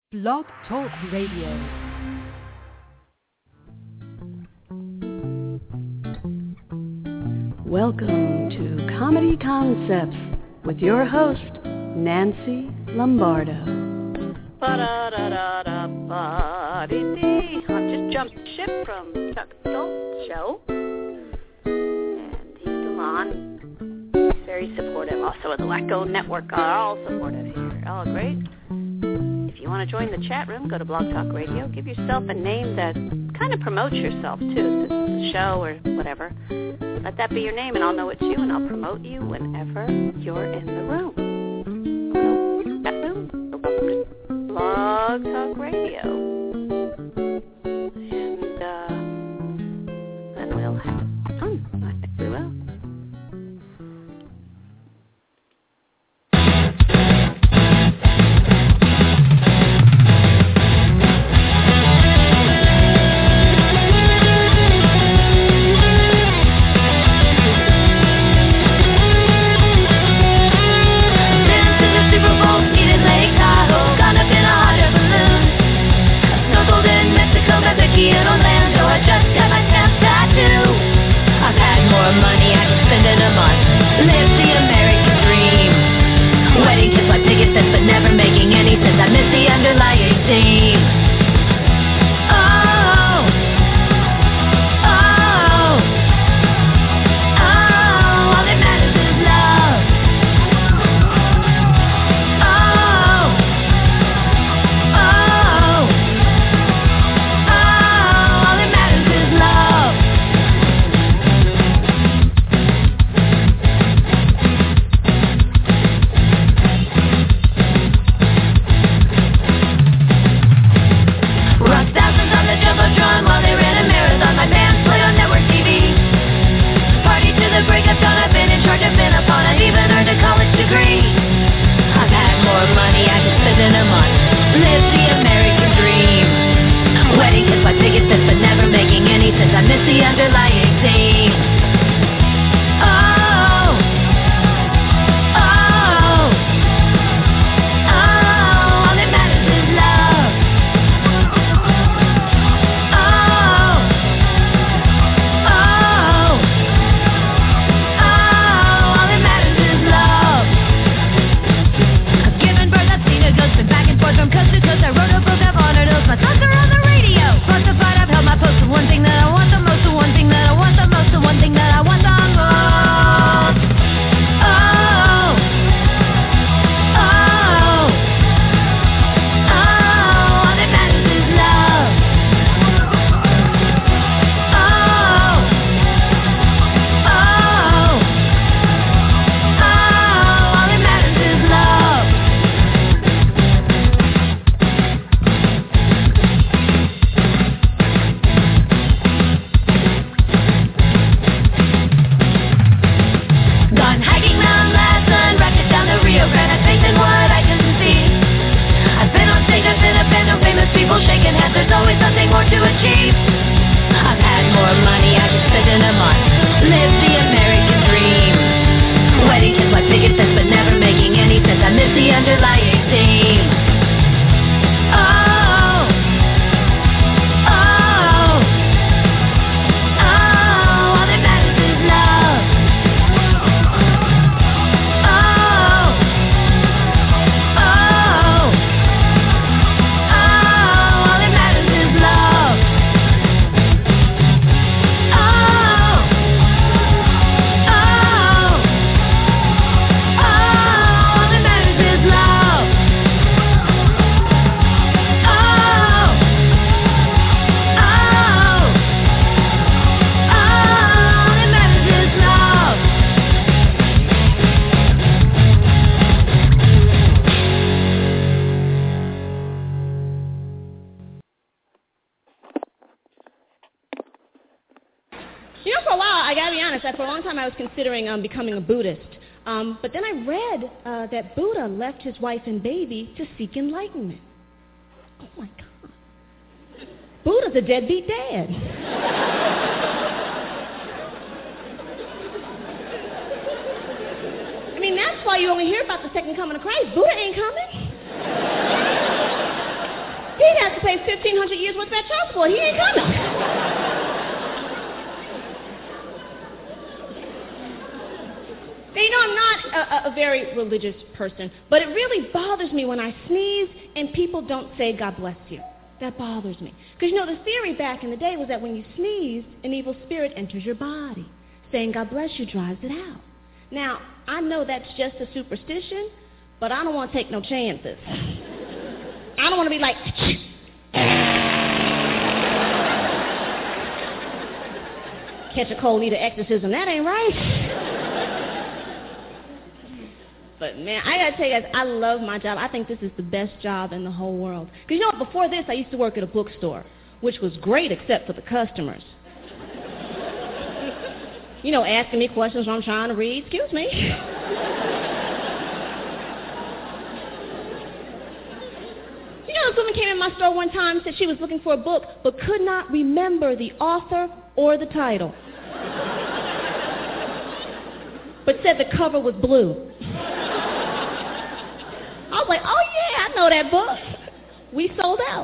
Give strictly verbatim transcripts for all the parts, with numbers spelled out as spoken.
Blog Talk Radio. Welcome to Comedy Concepts with your host, Nancy Lombardo. Ba-da-da-da-da-ba-dee-dee. I've just jumped ship from Chuck Schultz show, and he's still on. He's very supportive. Also, the Wacko Network are all supportive here. Oh, great. If you want to join the chat room, go to Blog Talk Radio. Give yourself a name that kind of promotes yourself, too. If this is a show or whatever. Let that be your name, and I'll know it's you, and I'll promote you whenever you're in the room. Chat room, Blog Talk Radio. And uh, then we'll have fun. I think we will. In Orlando, I just got my stamp tattoo. I've had more money I can spend in a month. Live the American dream. Wedding kiss like biggest sense, but never making any sense. I miss the underlying theme. Oh, oh, oh, all that matters is love. Oh, oh. While they ran a marathon, my bands play on network T V. Party to the break of dawn, I've been in charge, I've been upon, I've even earned a college degree. I've had more money I can spend in a month. Live the American dream. Wedding kiss my biggest sense, but never making any sense. I miss the underlying theme. Oh, oh, oh, all that matters is love. From coast to coast, I wrote a book, I've honored oaths. My thoughts are on the radio. Classified, I've held my post. The one thing that I want the most, the one thing that I want the most, the one thing that I want the most. Oh, oh, oh, all that matters is love. Oh, oh, oh, all that matters is love. Shaking hands, there's always something more to achieve. I've had more money I can spend in a month. Live the American dream. Wedding kiss like biggest sense, but never making any sense. I miss the underlying theme. Oh, oh, oh, all that matters is love. Oh, oh. You know, for a while, I gotta be honest, for a long time I was considering um, becoming a Buddhist. Um, but then I read uh, that Buddha left his wife and baby to seek enlightenment. Oh my God. Buddha's a deadbeat dad. I mean, that's why you only hear about the second coming of Christ. Buddha ain't coming. have to pay fifteen hundred years worth of that child support. He ain't coming. Now, you know, I'm not a, a very religious person, but it really bothers me when I sneeze and people don't say God bless you. That bothers me. Because, you know, the theory back in the day was that when you sneeze, an evil spirit enters your body. Saying God bless you drives it out. Now, I know that's just a superstition, but I don't want to take no chances. I don't want to be like, catch a cold, need an exorcism. That ain't right. But, man, I got to tell you guys, I love my job. I think this is the best job in the whole world. Because, you know, before this, I used to work at a bookstore, which was great except for the customers. You know, asking me questions when I'm trying to read. Excuse me. You know, this woman came in my store one time and said she was looking for a book, but could not remember the author or the title. But said the cover was blue. I was like, oh, yeah, I know that book. We sold out.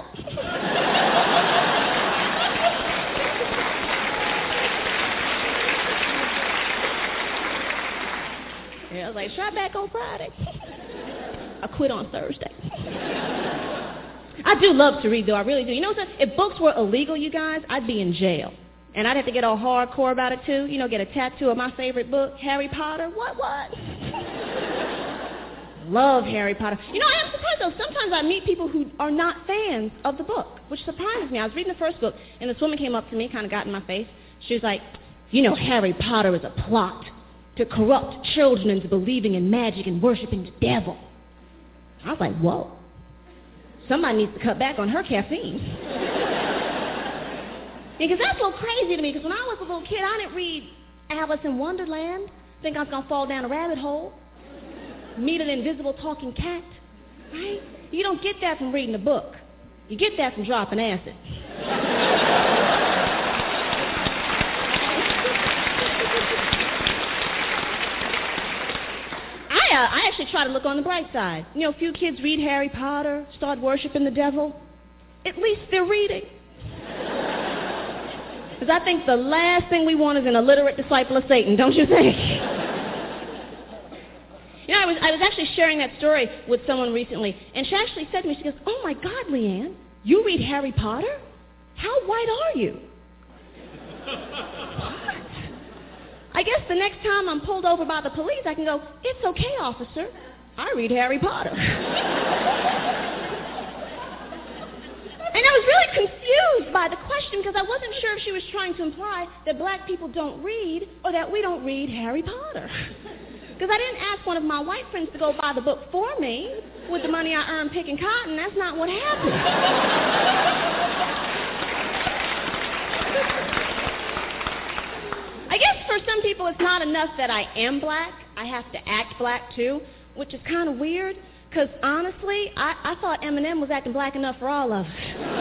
Yeah, I was like, try back on Friday. I quit on Thursday. I do love to read, though. I really do. You know what? If books were illegal, you guys, I'd be in jail. And I'd have to get all hardcore about it, too. You know, get a tattoo of my favorite book, Harry Potter. What, what? Love Harry Potter. You know, I am surprised, though. Sometimes I meet people who are not fans of the book, which surprises me. I was reading the first book, and this woman came up to me, kind of got in my face. She was like, you know, Harry Potter is a plot to corrupt children into believing in magic and worshiping the devil. I was like, whoa. Somebody needs to cut back on her caffeine. Because that's a little crazy to me, because when I was a little kid, I didn't read Alice in Wonderland, think I was going to fall down a rabbit hole, meet an invisible talking cat, right? You don't get that from reading a book. You get that from dropping acid. I, uh, I actually try to look on the bright side. You know, a few kids read Harry Potter, start worshiping the devil. At least they're reading. Because I think the last thing we want is an illiterate disciple of Satan, don't you think? You know, I was, I was actually sharing that story with someone recently, and she actually said to me, she goes, oh my God, Leanne, you read Harry Potter? How white are you? What? I guess the next time I'm pulled over by the police, I can go, it's okay, officer. I read Harry Potter. And I was really confused by the question because I wasn't sure if she was trying to imply that black people don't read or that we don't read Harry Potter. Because I didn't ask one of my white friends to go buy the book for me with the money I earned picking cotton. That's not what happened. I guess for some people it's not enough that I am black. I have to act black too, which is kind of weird. Because honestly, I, I thought Eminem was acting black enough for all of us.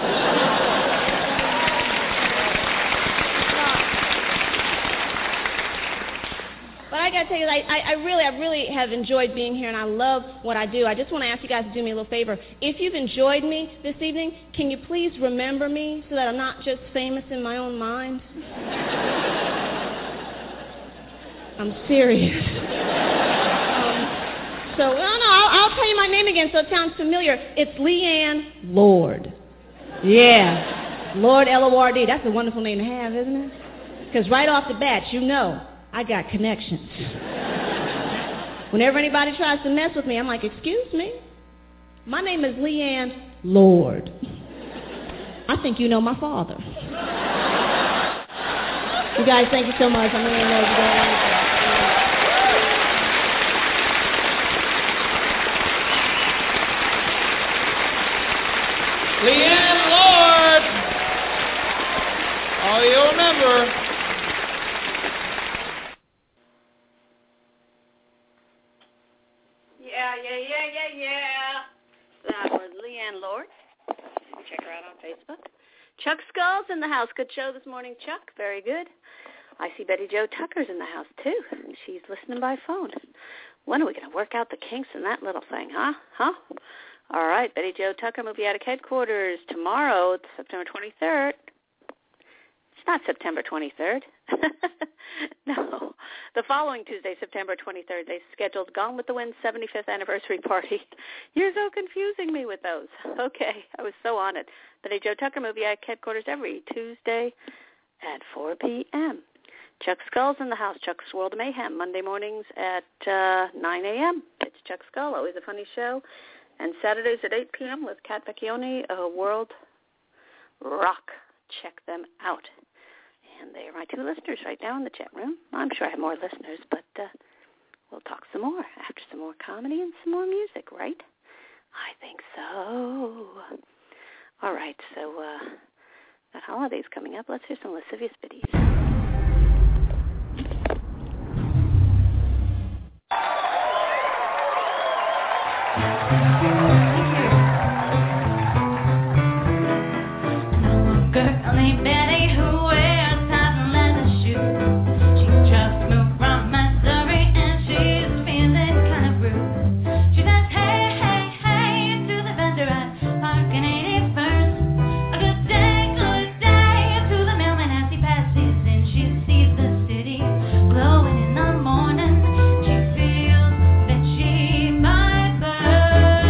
But I gotta tell you, I, I really, I really have enjoyed being here, and I love what I do. I just want to ask you guys to do me a little favor. If you've enjoyed me this evening, can you please remember me so that I'm not just famous in my own mind? I'm serious. um, so, no, no, I'll, I'll tell you my name again so it sounds familiar. It's Leanne Lord. Yeah, Lord L O R D. That's a wonderful name to have, isn't it? Because right off the bat, you know, I got connections. Whenever anybody tries to mess with me, I'm like, excuse me? My name is Leanne Lord. I think you know my father. You guys, thank you so much. I'm really know you're doing wonderful. Leanne Lord. Oh, you remember. Yeah, yeah, yeah, yeah, yeah. That was Leanne Lord. Check her out on Facebook. Chuck Skull's in the house. Good show this morning, Chuck. Very good. I see Betty Jo Tucker's in the house, too. She's listening by phone. When are we going to work out the kinks in that little thing, huh? Huh? All right, Betty Jo Tucker, Movie Attic Headquarters. Tomorrow, it's September twenty-third. It's not September twenty-third. No. The following Tuesday, September twenty-third, they scheduled Gone with the Wind's seventy-fifth anniversary party. You're so confusing me with those. Okay, I was so on it. Betty Jo Tucker, Movie Attic Headquarters, every Tuesday at four p.m. Chuck Skull's in the house, Chuck's World of Mayhem, Monday mornings at uh, nine a.m. It's Chuck Skull, always a funny show. And Saturdays at eight p.m. with Kat Vecchione, uh, World Rock. Check them out. And they are my two listeners right now in the chat room. I'm sure I have more listeners, but uh, we'll talk some more after some more comedy and some more music, right? I think so. All right, so uh, the holiday's coming up. Let's hear some lascivious biddies.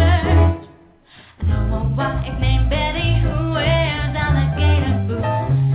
Named Betty, who wears alligator boots.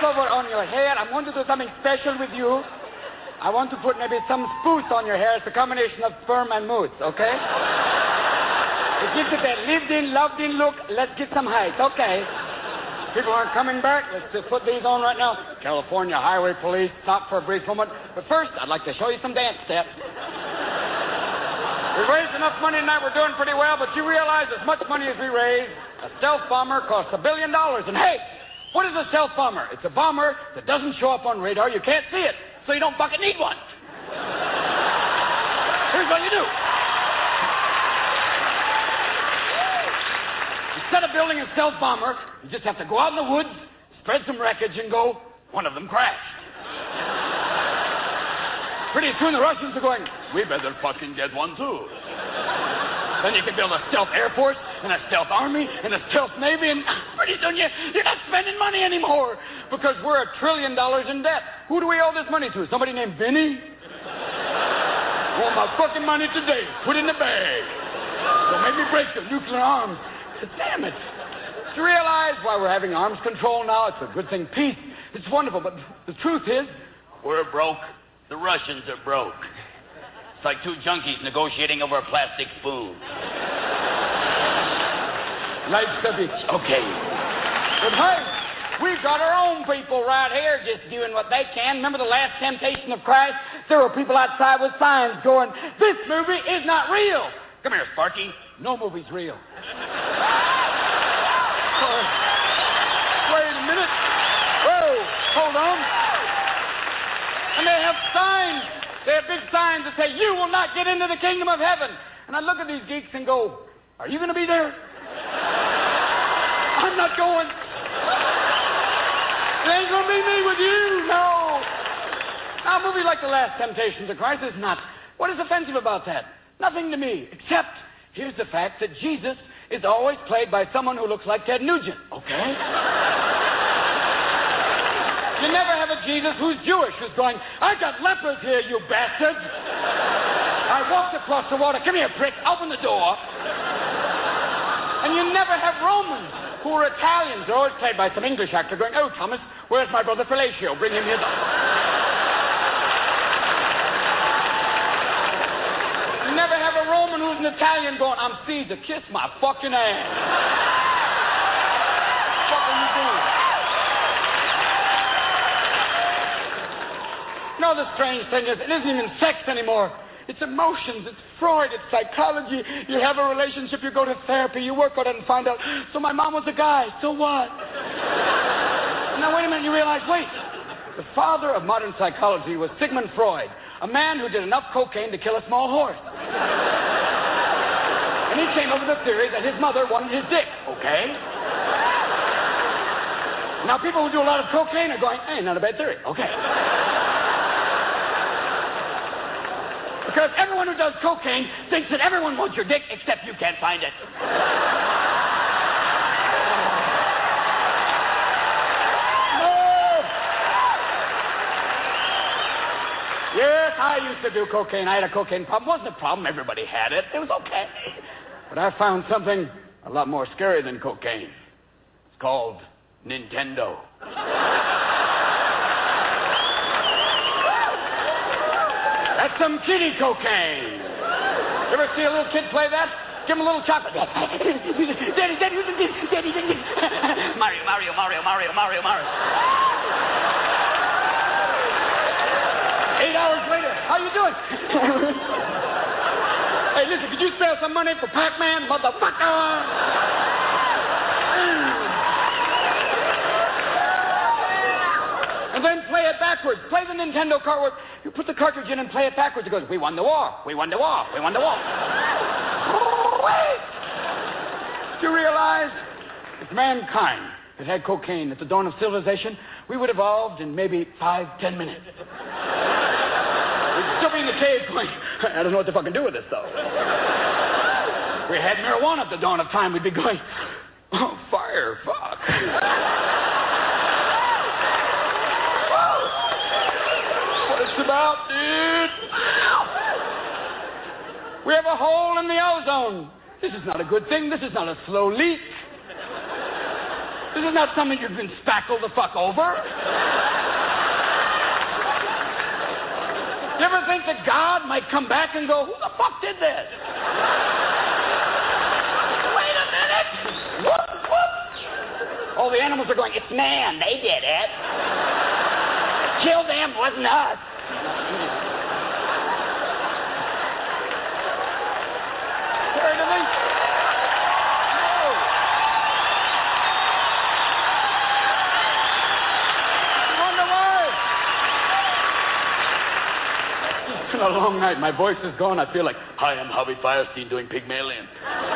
over on your head. I'm going to do something special with you. I want to put maybe some spooce on your hair. It's a combination of sperm and mousse, okay? It gives it that lived-in, loved-in look. Let's get some height, okay? People aren't coming back. Let's just put these on right now. California Highway Police, stop for a brief moment. But first, I'd like to show you some dance steps. We raised enough money tonight. We're doing pretty well, but you realize as much money as we raise, a stealth bomber costs a billion dollars. And hey, what is a stealth bomber? It's a bomber that doesn't show up on radar. You can't see it, so you don't fucking need one. Here's what you do. Instead of building a stealth bomber, you just have to go out in the woods, spread some wreckage, and go, one of them crashed. Pretty soon the Russians are going, we better fucking get one too. Then you can build a stealth Air Force, and a stealth Army, and a stealth Navy, and pretty soon you, you're not spending money anymore because we're a trillion dollars in debt. Who do we owe this money to? Somebody named Vinny? All my fucking money today. Put it in the bag. Don't make me break the nuclear arms. Damn it. Do you realize why we're having arms control now? It's a good thing. Peace. It's wonderful, but the truth is, we're broke. The Russians are broke. It's like two junkies negotiating over a plastic spoon. Life's a bitch. Okay. But hey, we've got our own people right here just doing what they can. Remember the last temptation of Christ? There were people outside with signs going, this movie is not real. Come here, Sparky. No movie's real. Oh, wait a minute. Whoa, hold on. And they have signs. They have big signs that say, you will not get into the kingdom of heaven. And I look at these geeks and go, are you going to be there? I'm not going. It ain't going to be me with you, no. Now, a movie like The Last Temptations of Christ is not. What is offensive about that? Nothing to me, except here's the fact that Jesus is always played by someone who looks like Ted Nugent, okay? You never have a Jesus who's Jewish, who's going, I got lepers here, you bastards. I walked across the water. Come here, prick. Open the door. And you never have Romans who are Italians. They're always played by some English actor going, oh, Thomas, where's my brother Fellatio? Bring him here. You never have a Roman who's an Italian going, I'm Caesar. Kiss my fucking ass. What are you doing? No, the strange thing is, it isn't even sex anymore. It's emotions. It's Freud. It's psychology. You have a relationship. You go to therapy. You work on it and find out. So my mom was a guy. So what? Now, wait a minute. You realize, wait. The father of modern psychology was Sigmund Freud, a man who did enough cocaine to kill a small horse. And he came up with the theory that his mother wanted his dick, okay? Now, people who do a lot of cocaine are going, hey, not a bad theory, okay. Because everyone who does cocaine thinks that everyone wants your dick except you can't find it. No! Yes, I used to do cocaine. I had a cocaine problem. It wasn't a problem. Everybody had it. It was okay. But I found something a lot more scary than cocaine. It's called Nintendo. That's some kiddie cocaine. You ever see a little kid play that? Give him a little chocolate. Daddy, daddy, daddy, daddy, daddy. Mario, Mario, Mario, Mario, Mario, Mario. Eight hours later, how you doing? Hey, listen, could you spare some money for Pac-Man, motherfucker? And then play it backwards. Play the Nintendo card. You put the cartridge in and play it backwards. It goes, we won the war. We won the war. We won the war. Wait! Do you realize if mankind had had cocaine at the dawn of civilization, we would have evolved in maybe five, ten minutes. We'd still be in the cave going, I don't know what to fucking do with this, though. If we had marijuana at the dawn of time, we'd be going, oh, fire, fuck. It's about, dude. We have a hole in the ozone. This is not a good thing. This is not a slow leak. This is not something you can spackle the fuck over. You ever think that God might come back and go, who the fuck did this? Wait a minute. Whoop, whoop. All the animals are going, it's man. They did it. Kill them. It wasn't us. Heard of me? It's been a long night. My voice is gone. I feel like, hi, I'm Harvey Firestein doing Pygmalion.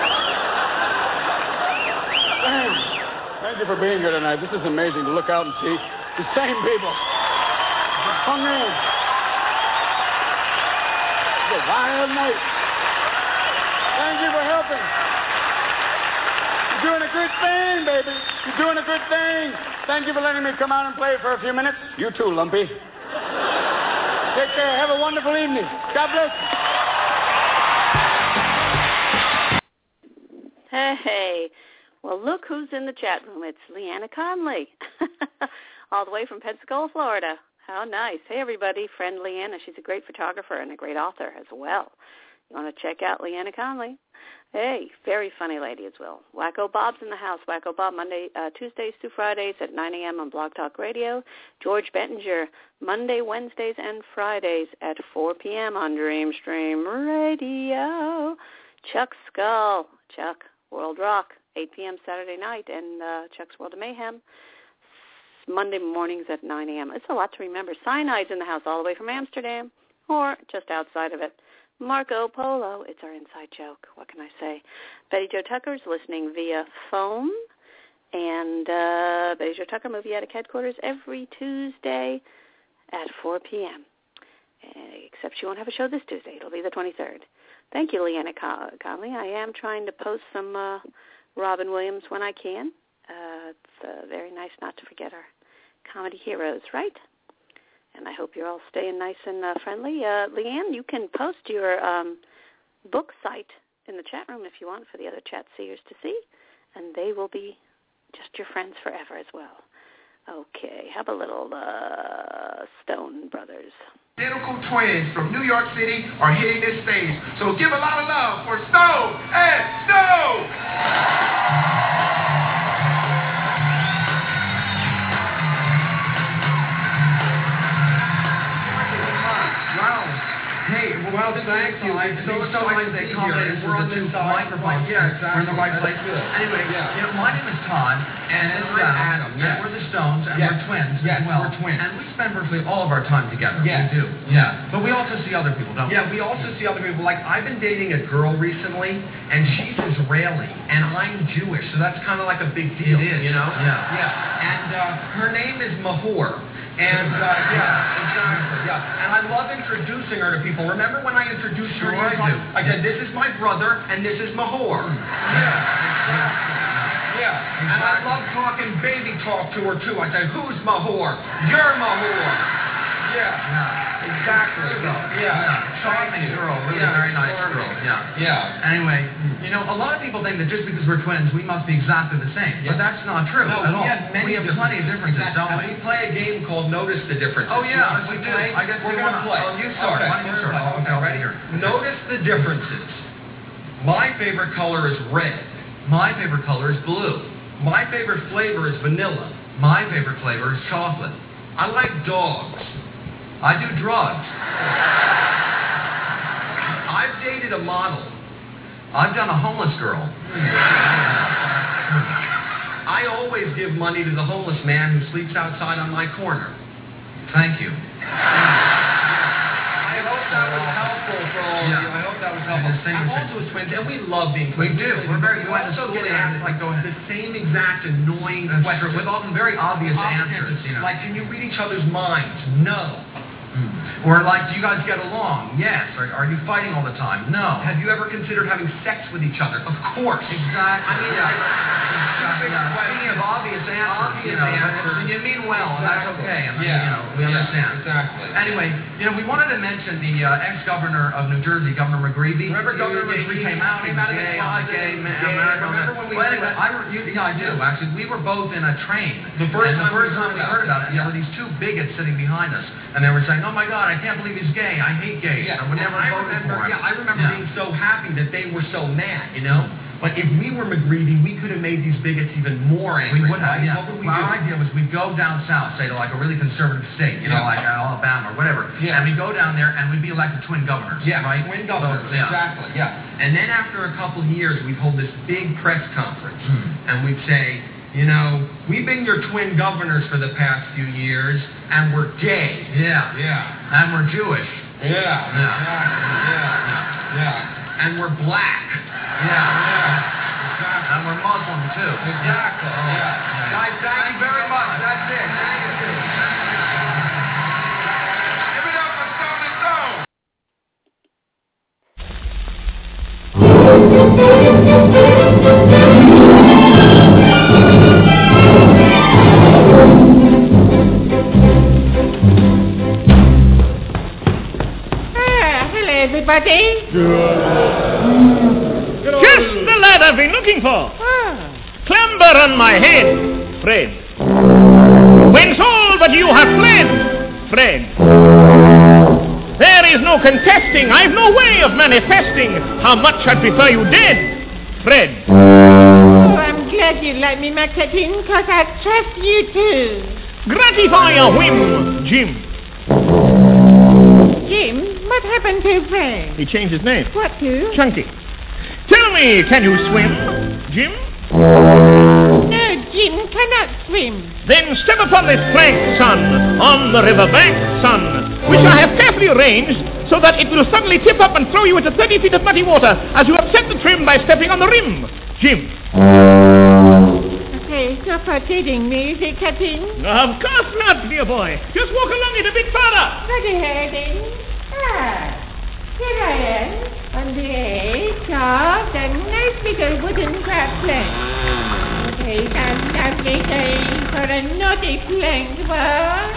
Thanks. Thank you for being here tonight. This is amazing to look out and see the same people. Come in. It's a wild night. Thank you for helping. You're doing a good thing, baby. You're doing a good thing. Thank you for letting me come out and play for a few minutes. You too, Lumpy. Take care. Have a wonderful evening. God bless you. Hey. Well, look who's in the chat room. It's Leanna Conley, all the way from Pensacola, Florida. How nice. Hey, everybody. Friend Leanna. She's a great photographer and a great author as well. You want to check out Leanna Conley? Hey, very funny lady as well. Wacko Bob's in the house. Wacko Bob, Monday, uh, Tuesdays through Fridays at nine a.m. on Blog Talk Radio. George Bettinger, Monday, Wednesdays, and Fridays at four p.m. on Dreamstream Radio. Chuck Skull, Chuck World Rock, eight p.m. Saturday night, and uh, Chuck's World of Mayhem, Monday mornings at nine a.m. It's a lot to remember. Cyanide's in the house all the way from Amsterdam, or just outside of it. Marco Polo, it's our inside joke. What can I say? Betty Jo Tucker's listening via phone, and uh, Betty Jo Tucker Movie Attic Headquarters every Tuesday at four p.m. Uh, except she won't have a show this Tuesday. It'll be the twenty-third. Thank you, Leanna Conley. I am trying to post some uh, Robin Williams when I can. Uh, it's uh, very nice not to forget our comedy heroes, right? And I hope you're all staying nice and uh, friendly. Uh, Leanne, you can post your um, book site in the chat room if you want for the other chat seers to see, and they will be just your friends forever as well. Okay, have a little uh, Stone Brothers. Identical twins from New York City are hitting this stage. So give a lot of love for Stone and Stone! Hey, well, thank you. It's so exciting to be here. This is the two microphones. Yeah, exactly. We're in the right place. Anyway, yeah. you know, my name is Todd, and, and I'm Adam. Yes. And we're the Stones, and yes. we're twins yes, as well. We're twins. And we spend virtually all of our time together. Yes. We do. Yeah. But we also see other people, don't we? Yeah, we also see other people. Like, I've been dating a girl recently, and she's Israeli, and I'm Jewish, so that's kind of like a big deal. It is. You know? Yeah. Yeah. And uh, her name is Mahor. And, uh, yeah, exactly, yeah. And I love introducing her to people. Remember when I introduced Sure her? I I, do. I said, this is my brother, and this is Mahor. Mm. Yeah, exactly. Yeah, exactly. And I love talking baby talk to her, too. I said, who's Mahor? You're Mahor. Yeah, Yeah. exactly. So, Yeah. yeah. Charming girl, really Yeah, very nice charming. girl. Yeah. Yeah. Anyway, you know, a lot of people think that just because we're twins, we must be exactly the same. Yeah. But that's not true No, at we all. have many we have plenty of differences, exactly. don't And we? we play a game called Notice the Differences. Oh, yeah, You we want to do. play? I guess We're we going to wanna- play. oh, you start. Okay. Why don't you We're start? gonna play. Okay, Okay, ready? here. Notice the differences. My favorite color is red. My favorite color is blue. My favorite flavor is vanilla. My favorite flavor is chocolate. I like dogs. I do drugs. I've dated a model. I've done a homeless girl. I always give money to the homeless man who sleeps outside on my corner. Thank you. I hope that was helpful for all Yeah. of you. I hope that was helpful. Distinguishing. I'm also twins, and we love being We twins. do. Really We're very We glad to also school get and- asked like go ahead. the same exact annoying That's questions. true, with often very obvious answers, you know. Like, can you read each other's minds? No. Mm. Or like, do you guys get along? Yes. Or are you fighting all the time? No. Have you ever considered having sex with each other? Of course. Exactly. I mean, Yeah. like, Exactly. yeah. Speaking of obvious answers, obvious you know, answers. You mean well, and that's okay. I mean, yeah. you know, we yeah, understand. Exactly. Anyway, you know, we wanted to mention the uh, ex-governor of New Jersey, Governor McGreevey. Remember Governor McGreevey came out, he came was out of gay, his on the closet, gay, he was man, gay. America. Remember when we well, did anyway, that? I, you, yeah, I do, actually. We were both in a train. The first and the time first we time we heard about it, yeah. there were these two bigots sitting behind us, and they were saying, oh my God, I can't believe he's gay. I hate gays. Yeah. I would never I vote remember, for him. Yeah, I remember yeah. being so happy that they were so mad, you know? But if we were McGreevey, we could have made these bigots even more angry. We would have, right? yeah. What would we well, do? our idea was we'd go down south, say to like a really conservative state, you know, Yeah. like Alabama or whatever, Yeah. and we'd go down there and we'd be elected twin governors, Yeah, right? twin governors, So, yeah. exactly, yeah. And then after a couple years, we'd hold this big press conference, Hmm. and we'd say, you know, we've been your twin governors for the past few years, and we're gay. Yeah. Yeah. And we're Jewish. Yeah. Yeah. Exactly. Yeah. Yeah. And we're black. Yeah. Yeah. Exactly. And we're Muslim too. Exactly. Yeah. Yeah. Yeah. Guys, thank you very much. That's it. Thank you. Give it up for Stone and Stone. Ah, hello, everybody. Just the lad I've been looking for. Ah. Clamber on my head, Fred. Whence all but you have fled, Fred. There is no contesting, I've no way of manifesting how much I'd prefer you dead, Fred. Oh, I'm glad you like me, Macadine, because I trust you too. Gratify your whim, Jim. Jim, what happened to Fred? He changed his name. What to? Chunky. Tell me, can you swim, Jim? No, Jim cannot swim. Then step upon this plank, son, on the river bank, son, which I have carefully arranged so that it will suddenly tip up and throw you into thirty feet of muddy water as you upset the trim by stepping on the rim, Jim. Okay, stop for kidding me, is it, Captain? Of course not, dear boy. Just walk along it a bit further. Ready, heading. Ah, here I am, on the edge of the nice little wooden crab plank. Okay, I'm lovely going for a naughty plank, what?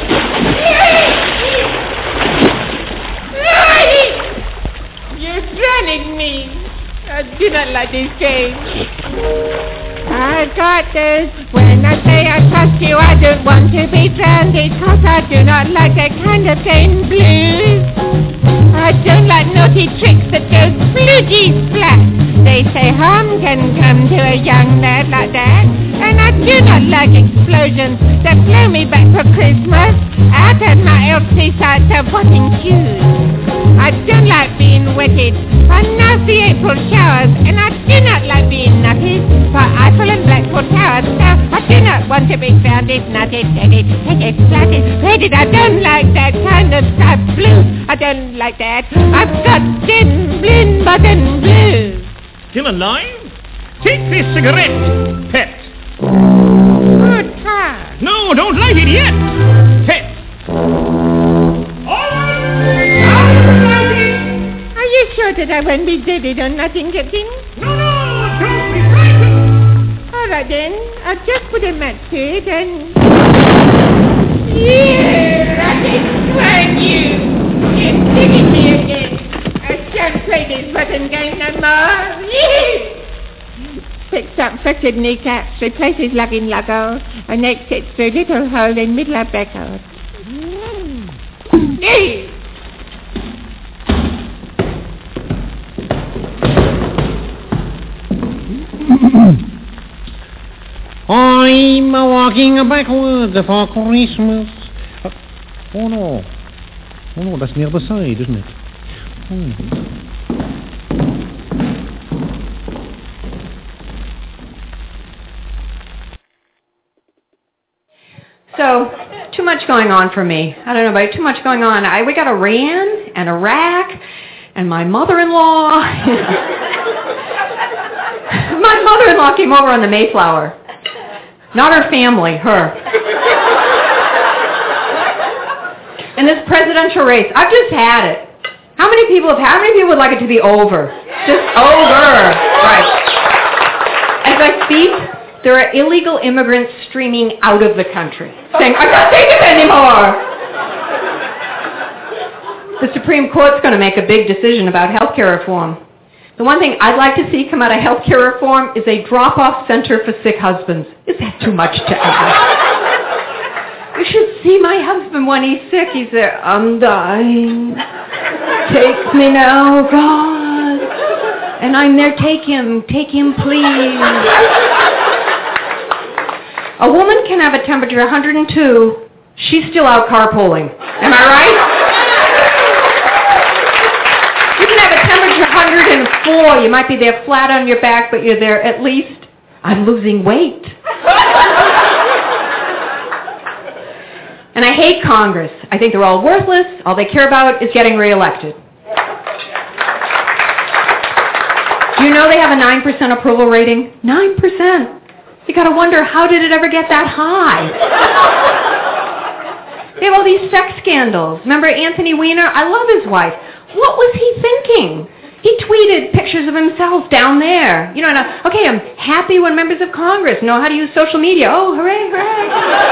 You're drowning me. I do not like this game. I've got this. When I say I trust you, I don't want to be drowned because I do not like that kind of game blues. I don't like naughty tricks that go sploogy splat. They say harm can come to a young lad like that. And I do not like explosions that blow me back for Christmas out of my Elsie sights of watching shoes. I don't like being wetted by nasty April showers, and I do not like being nutted by Eiffel and Blackpool towers. Now, I do not want to be grounded, nutted, headed, headed, flatted, headed. I don't like that kind of stuff, blue. I don't like that. I've got thin, blin, button blue. Still alive? Take this cigarette, pet. Good try. No, don't light it yet, pet. All right. Are you sure that I won't be deaded or nothing, Captain? No, no, don't be frightened. All right then, I'll just put a match to it and... Yeah, rabbit, swine you! You're sticking me again. I shan't play this button game no more. Yeah. Picks up fractured kneecaps, replaces lug in lug out, and exits through little hole in middle of back out. Mm. Yeah. I'm walking backwards for Christmas. Uh, oh no. Oh no, that's the other side, isn't it? Hmm. So, too much going on for me. I don't know about you, too much going on. I, we got Iran and Iraq and my mother-in-law. My mother-in-law came over on the Mayflower. Not her family, her. And this presidential race, I've just had it. How many people have how many people would like it to be over? Just over. Right. As I speak, there are illegal immigrants streaming out of the country, saying, I can't take it anymore. The Supreme Court's going to make a big decision about health care reform. The one thing I'd like to see come out of health care reform is a drop-off center for sick husbands. Is that too much to ask? You should see my husband when he's sick. He's there, I'm dying. Take me now, God. And I'm there, take him, take him, please. A woman can have a temperature of one hundred two. She's still out carpooling. Am I right? You can have a temperature of one hundred four. You might be there flat on your back, but you're there at least, I'm losing weight. And I hate Congress. I think they're all worthless. All they care about is getting reelected. Do you know they have a nine percent approval rating? nine percent. You gotta wonder, how did it ever get that high? They have all these sex scandals. Remember Anthony Weiner? I love his wife. What was he thinking? He tweeted pictures of himself down there. You know, and, uh, okay, I'm happy when members of Congress know how to use social media. Oh, hooray, hooray.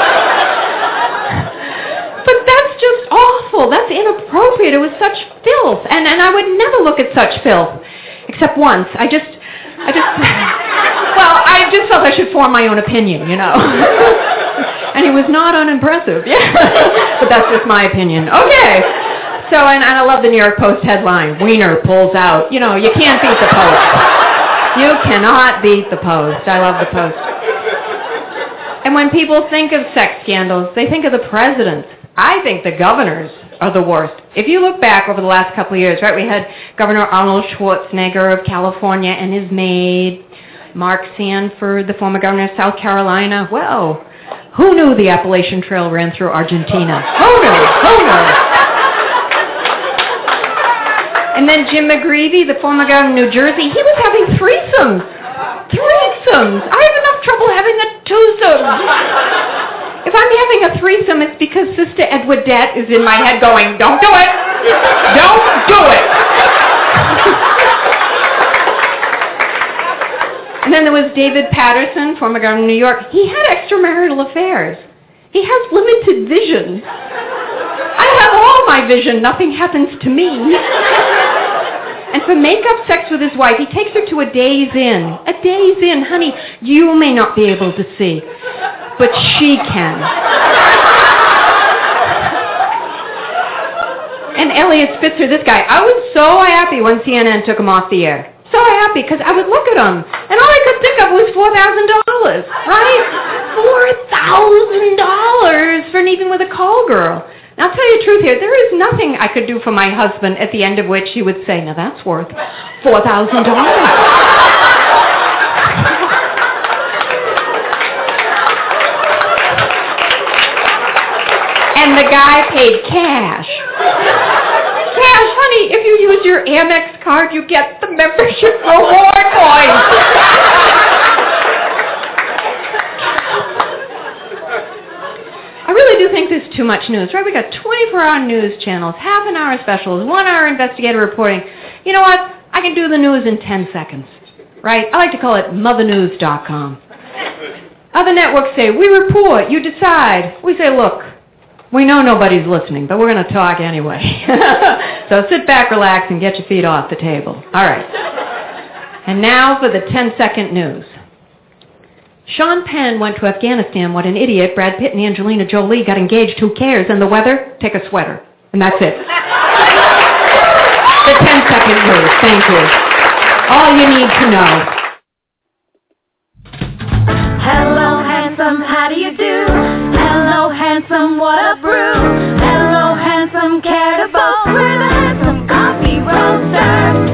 But that's just awful. That's inappropriate. It was such filth. And, and I would never look at such filth. Except once. I just, I just, well, I just felt I should form my own opinion, you know. And it was not unimpressive. Yeah. But that's just my opinion. Okay. So, and, and I love the New York Post headline, Weiner pulls out. You know, you can't beat the Post. You cannot beat the Post. I love the Post. And when people think of sex scandals, they think of the presidents. I think the governors are the worst. If you look back over the last couple of years, right, we had Governor Arnold Schwarzenegger of California and his maid, Mark Sanford, the former governor of South Carolina. Well, who knew the Appalachian Trail ran through Argentina? Who knew? Who knew? And then Jim McGreevey, the former governor of New Jersey, he was having threesomes. Threesomes. I have enough trouble having a twosome. If I'm having a threesome, it's because Sister Edwadette is in my head going, don't do it. Don't do it. And then there was David Patterson, former governor of New York. He had extramarital affairs. He has limited vision. I have all my vision. Nothing happens to me. And for make-up sex with his wife, he takes her to a Days Inn. A Days Inn, honey, you may not be able to see, but she can. And Elliot Spitzer, this guy, I was so happy when C N N took him off the air. So happy, because I would look at him, and all I could think of was four thousand dollars, right? four thousand dollars for an evening with a call girl. Now, I'll tell you the truth here. There is nothing I could do for my husband at the end of which he would say, now that's worth four thousand dollars. And the guy paid cash. Cash, honey, if you use your Amex card, you get the membership reward points. I really do think there's too much news, right? We got twenty-four hour news channels, half an hour specials, one hour investigative reporting. You know what? I can do the news in ten seconds, right? I like to call it mother news dot com. Other networks say, we report, you decide. We say, look, we know nobody's listening, but we're going to talk anyway. So sit back, relax, and get your feet off the table. All right. And now for the ten second news. Sean Penn went to Afghanistan. What an idiot. Brad Pitt and Angelina Jolie got engaged. Who cares? And the weather? Take a sweater. And that's it. The ten second news. Thank you. All you need to know. Hello, handsome. How do you do? Hello, handsome. What a brew. Hello, handsome. Care to boast? We're the handsome coffee roaster.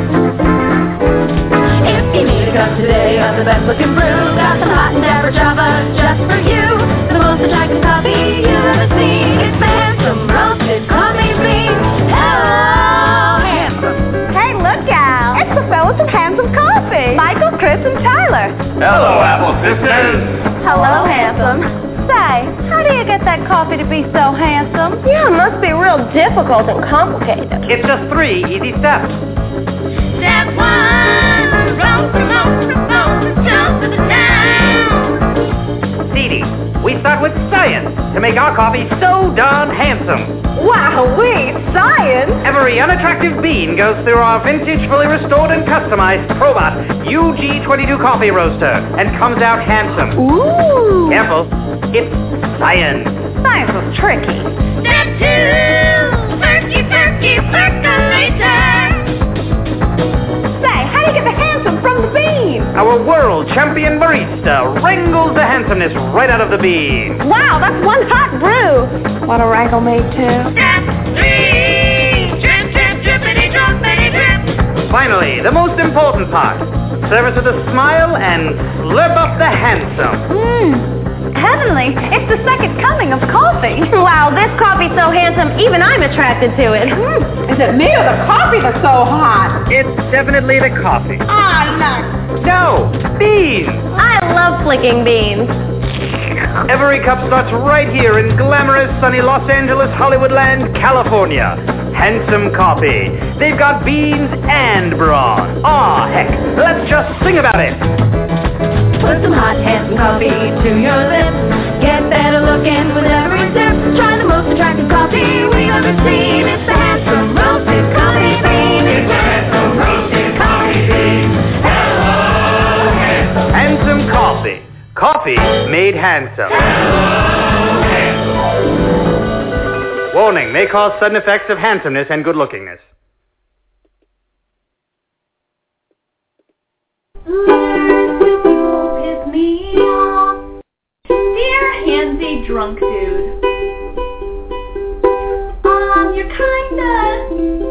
If you need a cup today of the best looking brew, got some hot and dapper Java just for you. The most attractive coffee you've ever seen. It's the handsome roasted coffee bean. Hello, handsome. Hey, look out. It's the fellas of Handsome Coffee. Michael, Chris, and Tyler. Hello, Apple Sisters. Hello, handsome. Say, how do you get that coffee to be so handsome? Yeah, it must be real difficult and complicated. It's just three easy steps. Step one, roast, roast, roast, jump to the town. We start with science to make our coffee so darn handsome. Wow-wee, science! Every unattractive bean goes through our vintage, fully restored and customized Probot U G twenty-two coffee roaster and comes out handsome. Ooh! Careful, it's science. Science was tricky. Step two, perky, perky, percolator. Say, how do you get the handsome from the bean? Our world champion barista wrangles the handsomeness right out of the bean. Wow, that's one hot brew. What a wrangle made too. Step three, drip, drip, drippity, droppity, drip. Finally, the most important part. Serve it with a smile and slurp up the handsome. Mmm. Heavenly, it's the second coming of coffee. Wow, this coffee's so handsome, even I'm attracted to it. Mm. Is it me or the coffee that's so hot? It's definitely the coffee. Ah, no. No, beans. I love flicking beans. Every cup starts right here in glamorous, sunny Los Angeles, Hollywoodland, California. Handsome coffee. They've got beans and brawn. Aw, heck, let's just sing about it. Put some hot, handsome coffee to your lips. Get better looking with every sip. Try the most attractive coffee we've ever seen. It's the handsome roasted coffee bean. It's the handsome roasted coffee bean. Hello, handsome. Handsome coffee. Coffee made handsome. Hello, handsome. Warning, may cause sudden effects of handsomeness and good-lookingness. Dear handsy drunk dude, um, you're kinda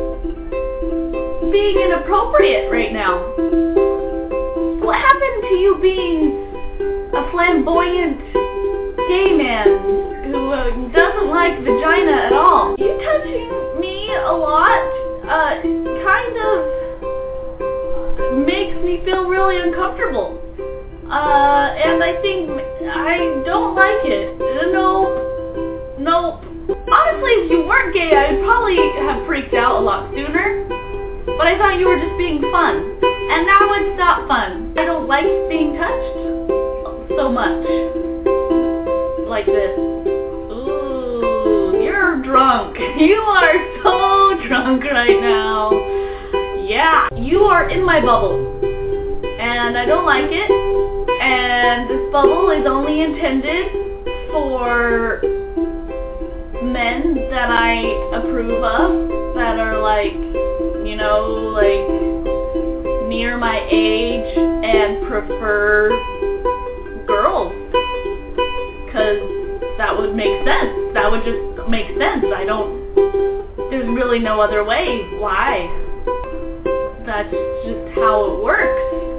being inappropriate right now. What happened to you being a flamboyant gay man who uh, doesn't like vagina at all? You touching me a lot, uh, kind of makes me feel really uncomfortable. Uh, and I think I don't like it. No, no. Honestly, if you weren't gay, I'd probably have freaked out a lot sooner. But I thought you were just being fun. And now it's not fun. I don't like being touched so much. Like this. Ooh, you're drunk. You are so drunk right now. Yeah, you are in my bubble. And I don't like it. And this bubble is only intended for men that I approve of, that are like, you know, like near my age and prefer girls. Because that would make sense. That would just make sense. I don't, there's really no other way. Why? That's just how it works.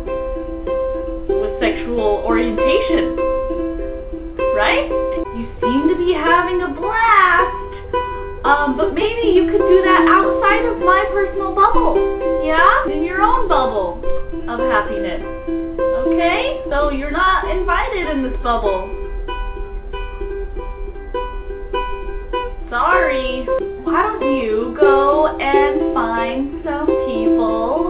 Sexual orientation, right? You seem to be having a blast, um, but maybe you could do that outside of my personal bubble, yeah? In your own bubble of happiness, okay? So you're not invited in this bubble. Sorry. Why don't you go and find some people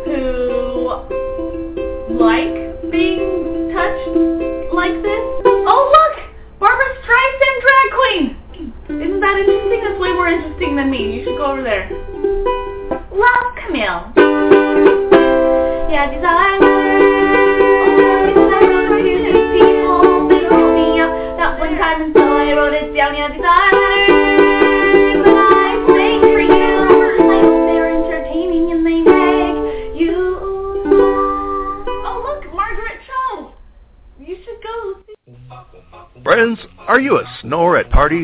who like being touched like this? Oh look! Barbara Streisand drag queen! Isn't that interesting? That's way more interesting than me. You should go over there. Love, Camille. Yeah, desire. People, they wrote me up that one time, and so I wrote it down. Yeah, desire. But I sing for you. I hope they're entertaining and they make you. You should go see. Friends, are you a snorer at parties?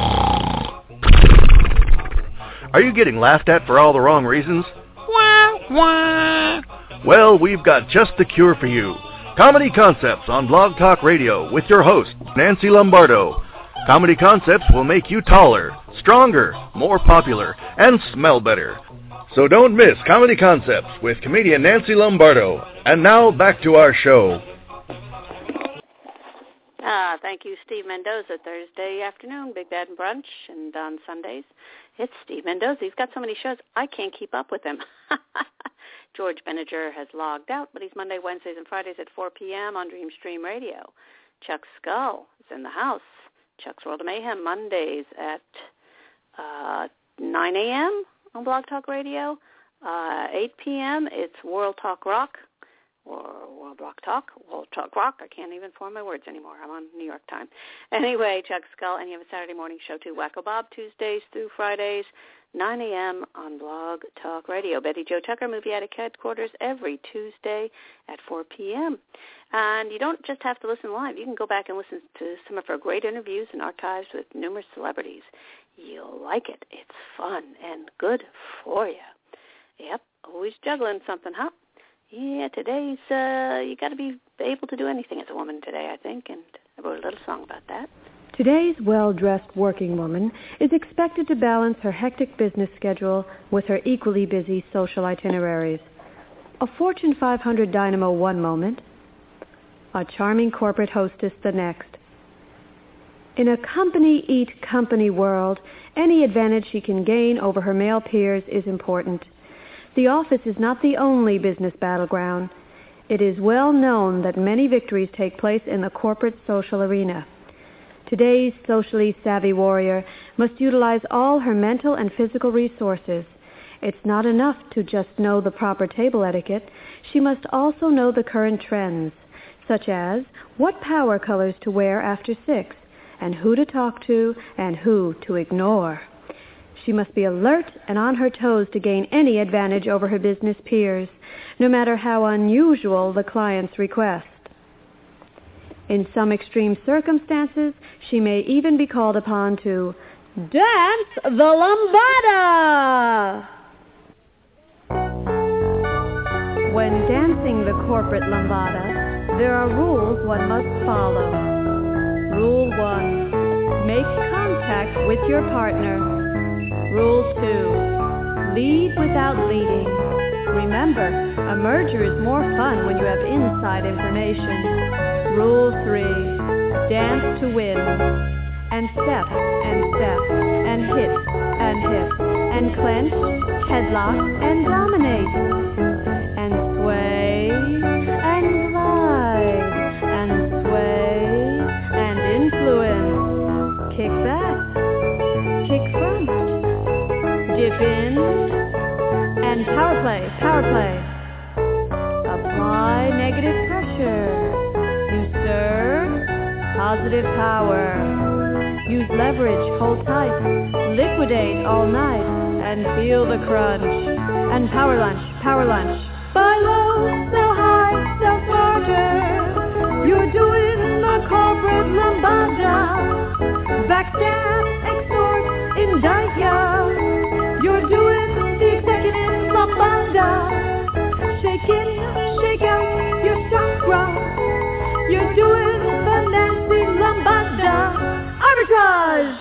Are you getting laughed at for all the wrong reasons? Wah, wah. Well, we've got just the cure for you. Comedy Concepts on Blog Talk Radio with your host, Nancy Lombardo. Comedy Concepts will make you taller, stronger, more popular, and smell better. So don't miss Comedy Concepts with comedian Nancy Lombardo. And now back to our show. Ah, thank you, Steve Mendoza. Thursday afternoon, Big Bad and Brunch, and on Sundays, it's Steve Mendoza. He's got so many shows, I can't keep up with him. George Beninger has logged out, but he's Monday, Wednesdays, and Fridays at four p.m. on Dreamstream Radio. Chuck Skull is in the house. Chuck's World of Mayhem, Mondays at uh, nine a.m. on Blog Talk Radio. Uh, eight p.m. it's World Talk Rock, or World Rock Talk, World Talk Rock. I can't even form my words anymore. I'm on New York time. Anyway, Chuck Skull, and you have a Saturday morning show too, Wacko Bob, Tuesdays through Fridays, nine a.m. on Blog Talk Radio. Betty Jo Tucker, Movie Attic Headquarters, every Tuesday at four p.m. And you don't just have to listen live. You can go back and listen to some of her great interviews and archives with numerous celebrities. You'll like it. It's fun and good for you. Yep, always juggling something, huh? Yeah, today's, uh, you got to be able to do anything as a woman today, I think, and I wrote a little song about that. Today's well-dressed working woman is expected to balance her hectic business schedule with her equally busy social itineraries. A Fortune five hundred dynamo one moment, a charming corporate hostess the next. In a company-eat-company world, any advantage she can gain over her male peers is important. The office is not the only business battleground. It is well known that many victories take place in the corporate social arena. Today's socially savvy warrior must utilize all her mental and physical resources. It's not enough to just know the proper table etiquette. She must also know the current trends, such as what power colors to wear after six, and who to talk to and who to ignore. She must be alert and on her toes to gain any advantage over her business peers, no matter how unusual the client's request. In some extreme circumstances, she may even be called upon to dance the lambada. When dancing the corporate lambada, there are rules one must follow. Rule one, make contact with your partner. Rule two, lead without leading. Remember, a merger is more fun when you have inside information. Rule three, dance to win. And step, and step, and hit, and hit, and clench, headlock, and dominate. And sway, and glide, and sway, and influence. Kick back, kick front, dip in, and power play, power play. Apply negative pressure. You serve, positive power. Use leverage, hold tight, liquidate all night, and feel the crunch. And power lunch, power lunch. Buy low, sell high, sell smarter. You're doing the corporate lambada. Backstab, extort, indict ya. You're doing the executive lambada. Shake in, shake out your chakra. You're doing the Nancy lambada. Arbitrage!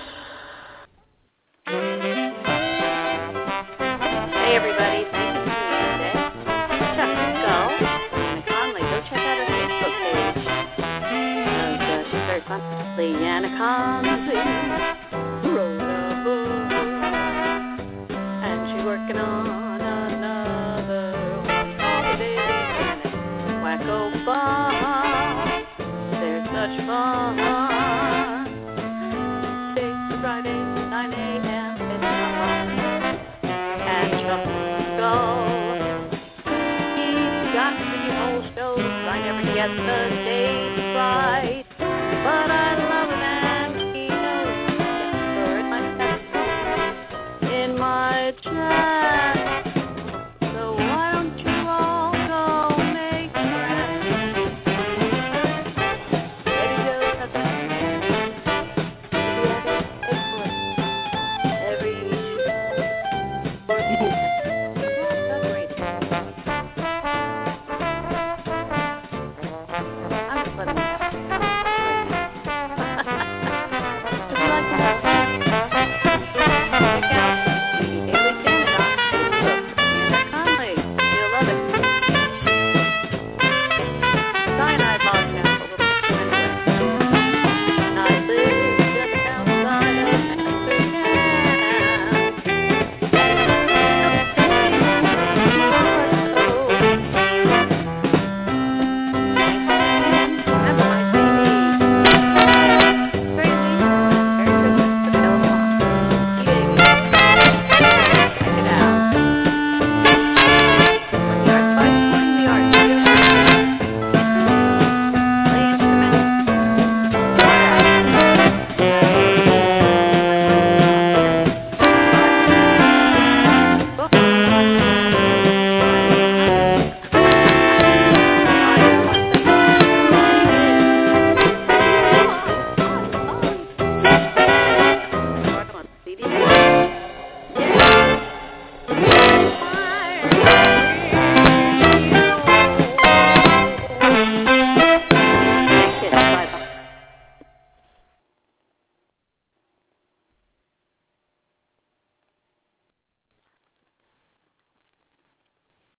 Hey everybody, thank you for tuning in today. Chuck Skull, Leanna Conley. Go check out her Facebook page. And, uh, she's very fun. Leanna Conley wrote a book, and she's working on another one today. And it's Wacko Bob. They're such fun. Friday, nine a.m. It's not and Chuck Skull. He's got three whole shows. I never get the date.